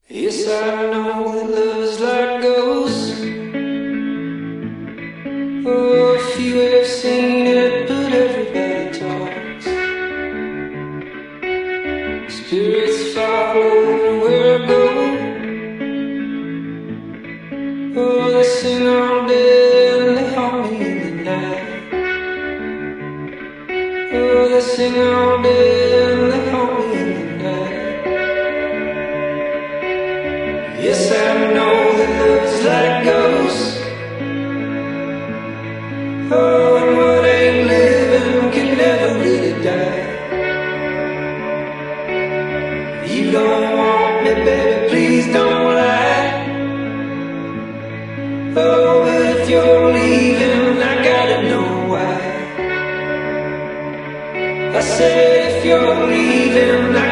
Yes, I know that love's like ghosts. Oh, if you have seen it, but everybody talks. Spirits follow where I go. Oh, they sing all day and they haunt me in the night. Oh, they sing all day and they haunt me in the night. Yes, I know that love's like ghosts. Oh, and what ain't living can never really die. You don't want me, baby, please don't lie. Oh, but if you're leaving, I gotta know why. I said if you're leaving, I